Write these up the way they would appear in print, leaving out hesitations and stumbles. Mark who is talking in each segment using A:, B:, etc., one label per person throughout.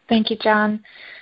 A: Thank you, John.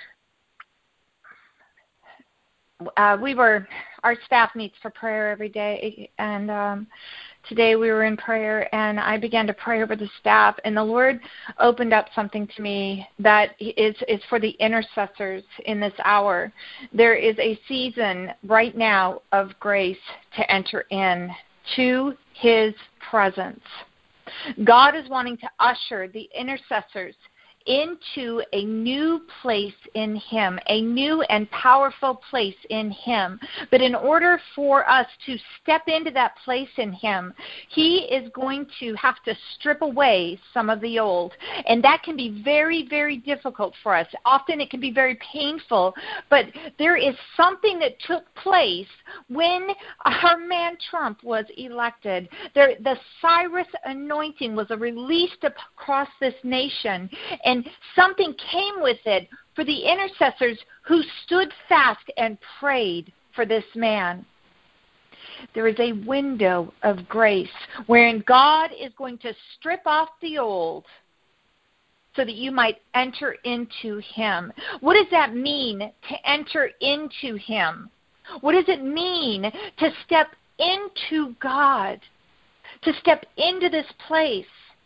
A: Our staff meets for prayer every day, and today we were in prayer, and I began to pray over the staff, and the Lord opened up something to me that is for the intercessors in this hour. There is a season right now of grace to enter in to His presence. God is wanting to usher the intercessors into a new place in Him, a new and powerful place in Him. But in order for us to step into that place in Him, He is going to have to strip away some of the old. And that can be very, very difficult for us. Often it can be very painful, but there is something that took place when our man Trump was elected. The Cyrus anointing was released across this nation, and something came with it for the intercessors who stood fast and prayed for this man. There is a window of grace wherein God is going to strip off the old so that you might enter into Him. What does that mean, to enter into Him? What does it mean to step into God, to step into this place?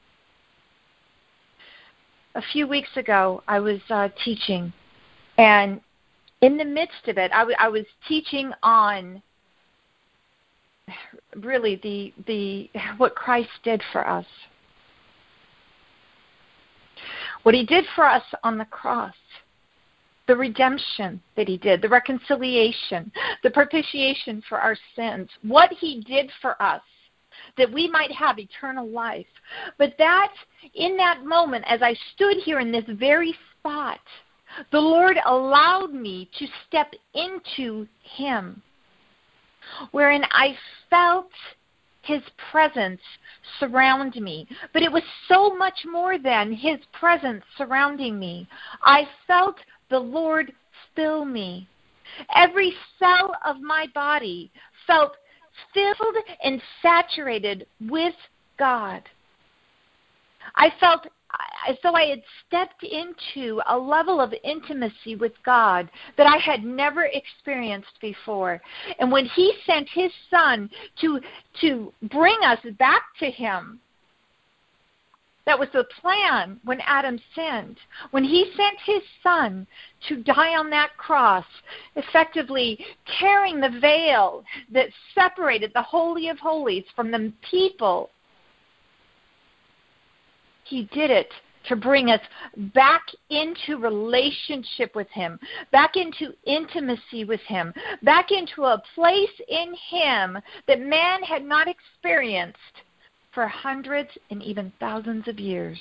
A: A few weeks ago, I was teaching, and in the midst of it, I was teaching on really the what Christ did for us, what He did for us on the cross, the redemption that He did, the reconciliation, the propitiation for our sins, what He did for us, that we might have eternal life. But that, in that moment, as I stood here in this very spot, the Lord allowed me to step into Him, wherein I felt His presence surround me. But it was so much more than His presence surrounding me. I felt the Lord fill me. Every cell of my body felt filled and saturated with God. I felt as though I had stepped into a level of intimacy with God that I had never experienced before. And when He sent His Son to bring us back to Him, that was the plan when Adam sinned. When He sent His Son to die on that cross, effectively tearing the veil that separated the Holy of Holies from the people, He did it to bring us back into relationship with Him, back into intimacy with Him, back into a place in Him that man had not experienced for hundreds and even thousands of years,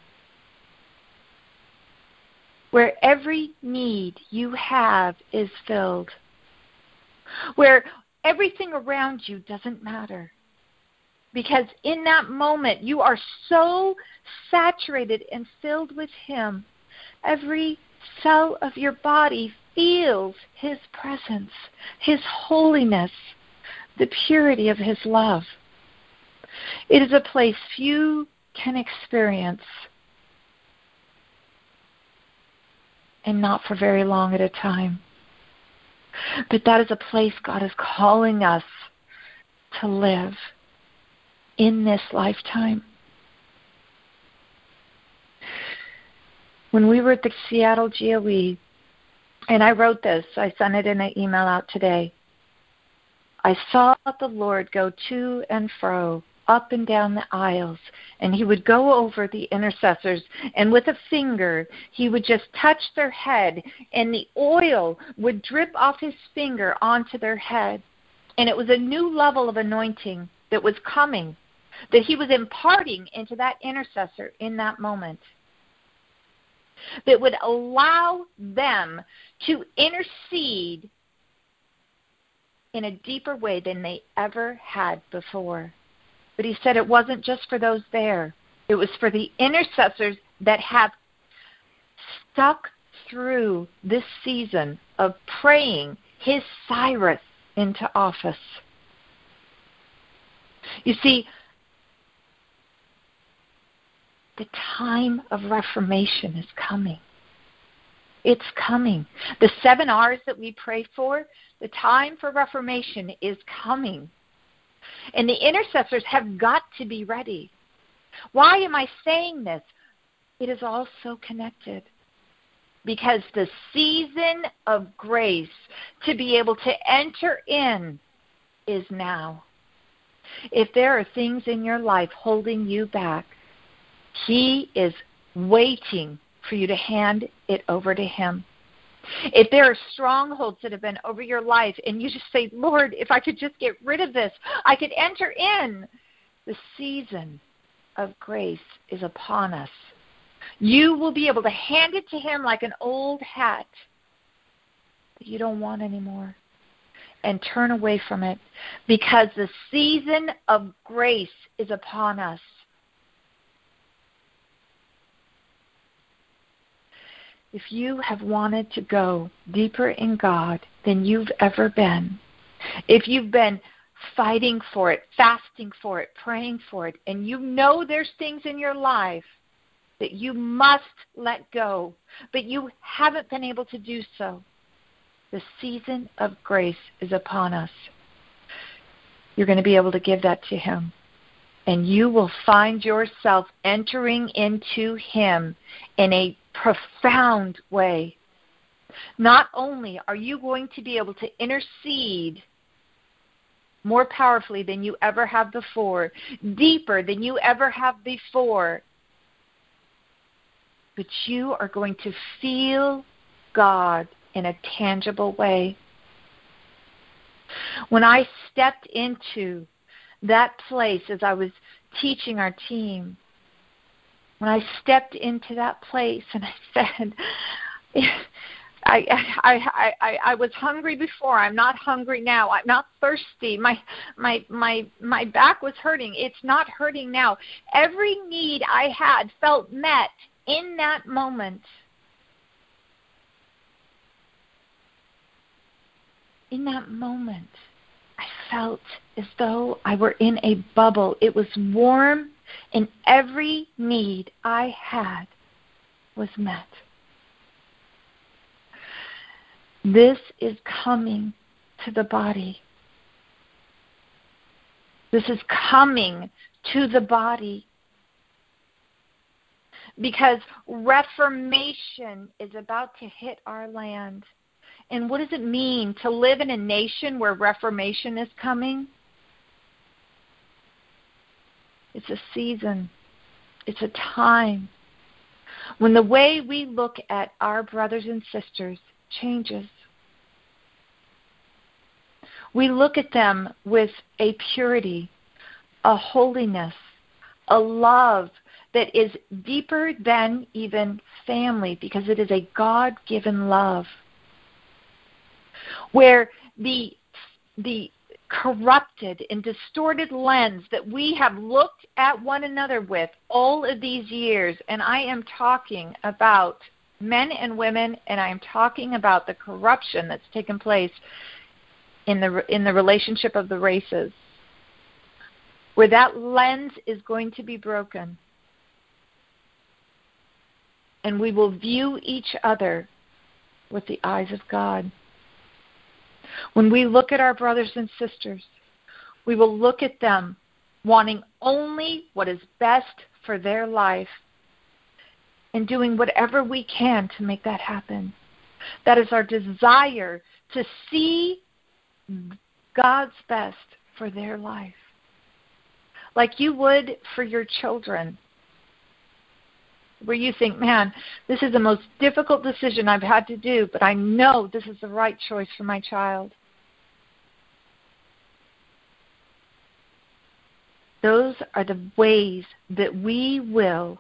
A: where every need you have is filled, where everything around you doesn't matter, because in that moment you are so saturated and filled with Him, every cell of your body feels His presence, His holiness, the purity of His love. It is a place few can experience, and not for very long at a time. But that is a place God is calling us to live in this lifetime. When we were at the Seattle GOE, and I wrote this, I sent it in an email out today, I saw the Lord go to and fro, up and down the aisles, and He would go over the intercessors, and with a finger He would just touch their head, and the oil would drip off His finger onto their head. And it was a new level of anointing that was coming, that He was imparting into that intercessor in that moment, that would allow them to intercede in a deeper way than they ever had before. But He said it wasn't just for those there. It was for the intercessors that have stuck through this season of praying His Cyrus into office. You see, the time of reformation is coming. It's coming. The 7 R's that we pray for, the time for reformation is coming. And the intercessors have got to be ready. Why am I saying this? It is all so connected. Because the season of grace to be able to enter in is now. If there are things in your life holding you back, He is waiting for you to hand it over to Him. If there are strongholds that have been over your life and you just say, Lord, if I could just get rid of this, I could enter in. The season of grace is upon us. You will be able to hand it to Him like an old hat that you don't want anymore and turn away from it, because the season of grace is upon us. If you have wanted to go deeper in God than you've ever been, if you've been fighting for it, fasting for it, praying for it, and you know there's things in your life that you must let go, but you haven't been able to do so, the season of grace is upon us. You're going to be able to give that to Him. And you will find yourself entering into Him in a profound way. Not only are you going to be able to intercede more powerfully than you ever have before, deeper than you ever have before, but you are going to feel God in a tangible way. When I stepped into that place as I was teaching our team, when I stepped into that place and I said, I was hungry before. I'm not hungry now. I'm not thirsty. My back was hurting. It's not hurting now. Every need I had felt met in that moment. In that moment, I felt as though I were in a bubble. It was warm, and every need I had was met. This is coming to the body. This is coming to the body. Because reformation is about to hit our land. And what does it mean to live in a nation where reformation is coming? It's a season. It's a time when the way we look at our brothers and sisters changes. We look at them with a purity, a holiness, a love that is deeper than even family, because it is a God-given love. Where the corrupted and distorted lens that we have looked at one another with all of these years, and I am talking about men and women, and I am talking about the corruption that's taken place in the relationship of the races, where that lens is going to be broken, and we will view each other with the eyes of God. When we look at our brothers and sisters, we will look at them wanting only what is best for their life and doing whatever we can to make that happen. That is our desire, to see God's best for their life, like you would for your children, where you think, man, this is the most difficult decision I've had to do, but I know this is the right choice for my child. Those are the ways that we will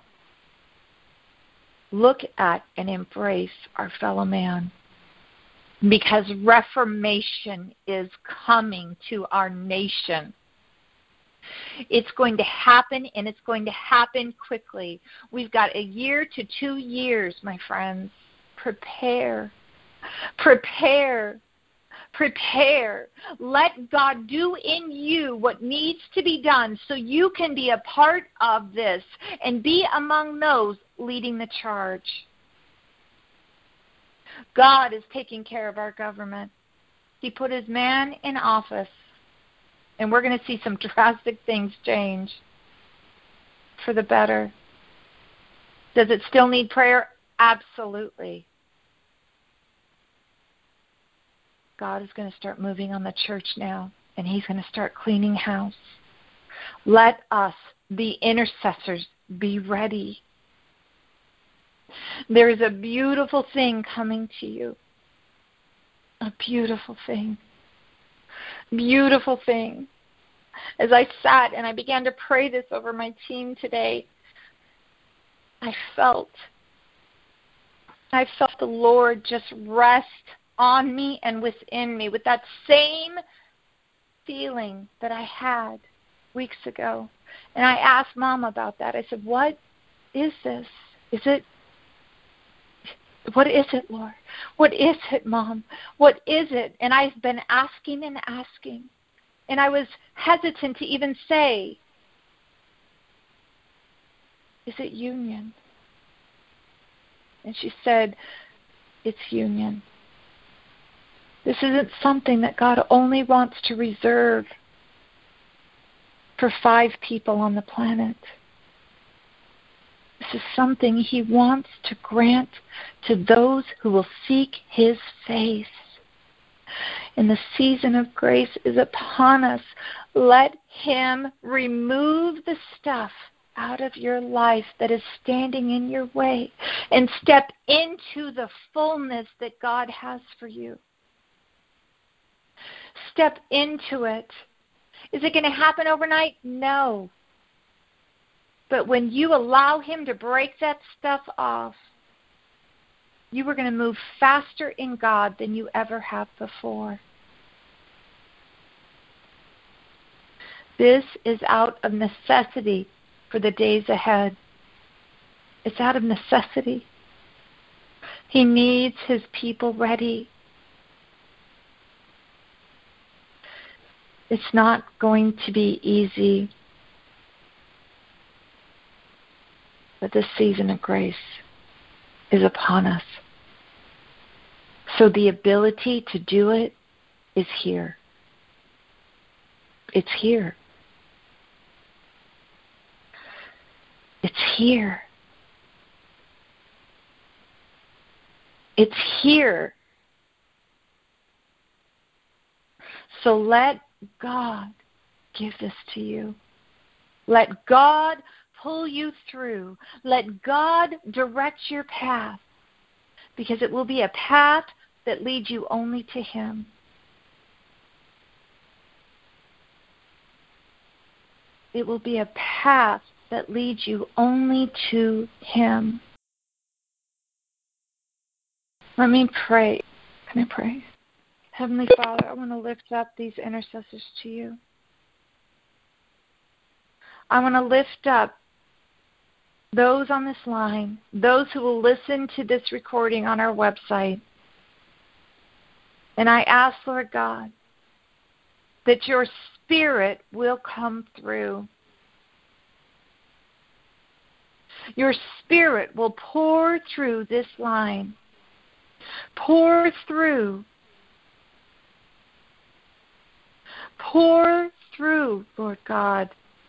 A: look at and embrace our fellow man, because reformation is coming to our nation. It's going to happen, and it's going to happen quickly. We've got 1 year to 2 years, my friends. Prepare. Prepare. Prepare. Let God do in you what needs to be done so you can be a part of this and be among those leading the charge. God is taking care of our government. He put his man in office, and we're going to see some drastic things change for the better. Does it still need prayer? Absolutely. God is going to start moving on the church now, and he's going to start cleaning house. Let us, the intercessors, be ready. There is a beautiful thing coming to you. A beautiful thing. Beautiful thing. As I sat and I began to pray this over my team today, I felt the Lord just rest on me and within me with that same feeling that I had weeks ago. And I asked Mom about that. I said, what is this? What is it, Lord? What is it, Mom? What is it? And I've been asking and asking. And I was hesitant to even say, is it union? And she said, it's union. This isn't something that God only wants to reserve for 5 people on the planet. This is something he wants to grant to those who will seek his face. And the season of grace is upon us. Let him remove the stuff out of your life that is standing in your way and step into the fullness that God has for you. Step into it. Is it going to happen overnight? No. But when you allow him to break that stuff off, you are going to move faster in God than you ever have before. This is out of necessity for the days ahead. It's out of necessity. He needs his people ready. It's not going to be easy. But this season of grace is upon us. So the ability to do it is here. It's here. It's here. It's here. So let God give this to you. Let God pull you through. Let God direct your path, because it will be a path that leads you only to him. It will be a path that leads you only to him. Let me pray. Can I pray? Heavenly Father, I want to lift up these intercessors to you. I want to lift up those on this line, those who will listen to this recording on our website. And I ask, Lord God, that your Spirit will come through. Your Spirit will pour through this line. Pour through. Pour through, Lord God,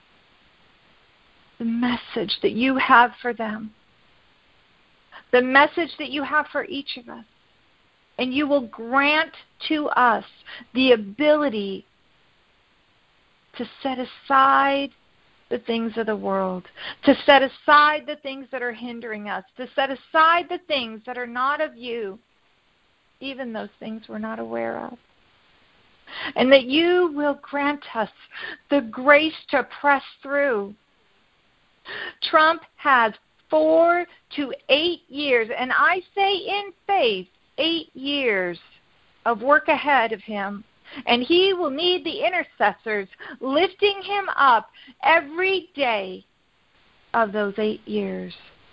A: the message that you have for them. The message that you have for each of us. And you will grant to us the ability to set aside the things of the world, to set aside the things that are hindering us, to set aside the things that are not of you, even those things we're not aware of. And that you will grant us the grace to press through. Trump has 4 to 8 years, and I say in faith, 8 years of work ahead of him. And he will need the intercessors lifting him up every day of those 8 years.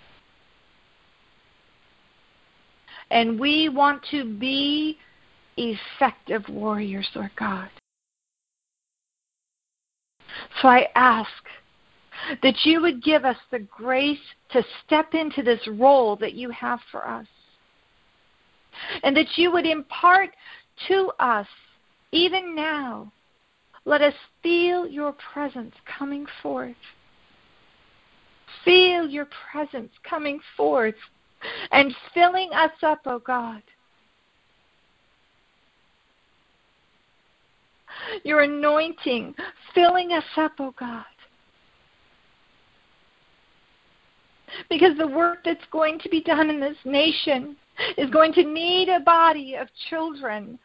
A: And we want to be effective warriors, Lord God. So I ask that you would give us the grace to step into this role that you have for us. and that you would impart to us even now. Let us feel your presence coming forth. Feel your presence coming forth and filling us up, oh God. Your anointing filling us up, oh God. Because the work that's going to be done in this nation is going to need a body of children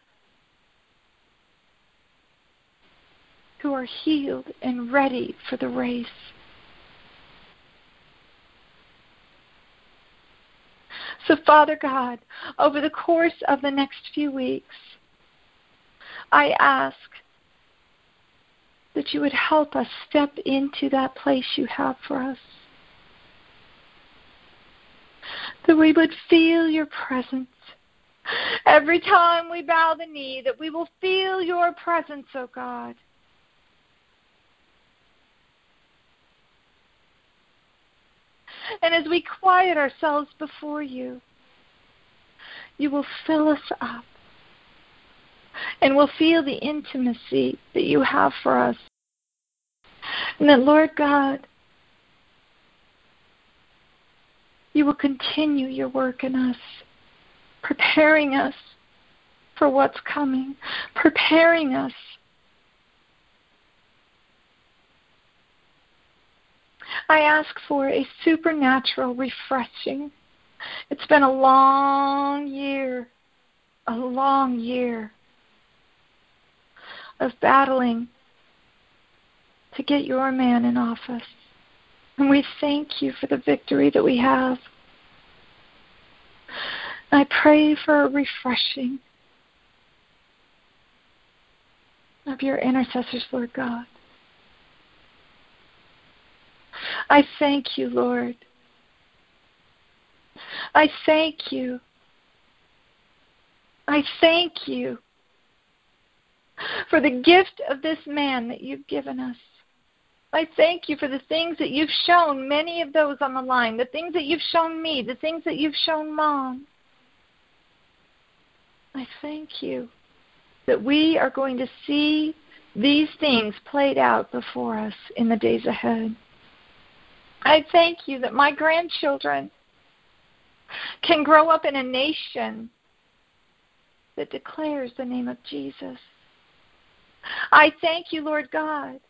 A: who are healed and ready for the race. So, Father God, over the course of the next few weeks, I ask that you would help us step into that place you have for us. That we would feel your presence. Every time we bow the knee, that we will feel your presence, oh God. And as we quiet ourselves before you, you will fill us up. And we'll feel the intimacy that you have for us. And that, Lord God, you will continue your work in us, preparing us for what's coming, preparing us. I ask for a supernatural refreshing. It's been a long year of battling to get your man in office. And we thank you for the victory that we have. I pray for a refreshing of your intercessors, Lord God. I thank you, Lord. I thank you. I thank you for the gift of this man that you've given us. I thank you for the things that you've shown many of those on the line, the things that you've shown me, the things that you've shown Mom. I thank you that we are going to see these things played out before us in the days ahead. I thank you that my grandchildren can grow up in a nation that declares the name of Jesus. I thank you, Lord God,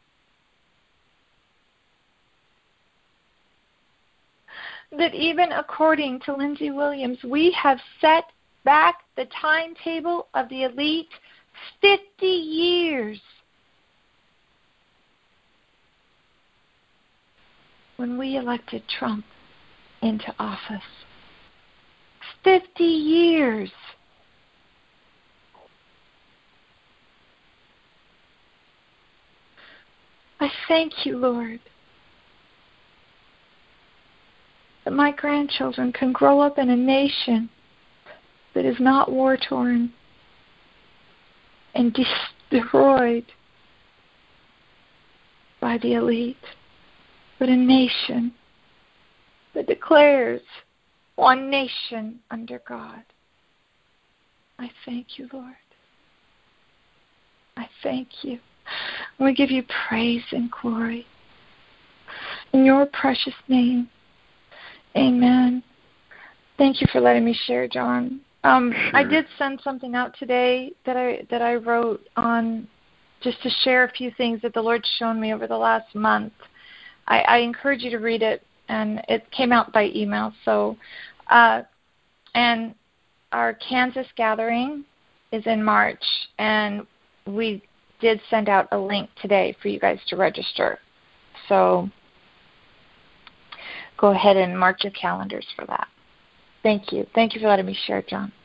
A: that even according to Lindsey Williams, we have set back the timetable of the elite 50 years. When we elected Trump into office. 50 years. I thank you, Lord, that my grandchildren can grow up in a nation that is not war-torn and destroyed by the elite, but a nation that declares one nation under God. I thank you, Lord. I thank you. We give you praise and glory. In your precious name, amen. Thank you for letting me share, John.
B: Sure.
A: I did send something out today that I wrote on just to share a few things that the Lord's shown me over the last month. I encourage you to read it, and it came out by email. So, and our Kansas gathering is in March, and we did send out a link today for you guys to register. So go ahead and mark your calendars for that. Thank you. Thank you for letting me share, John.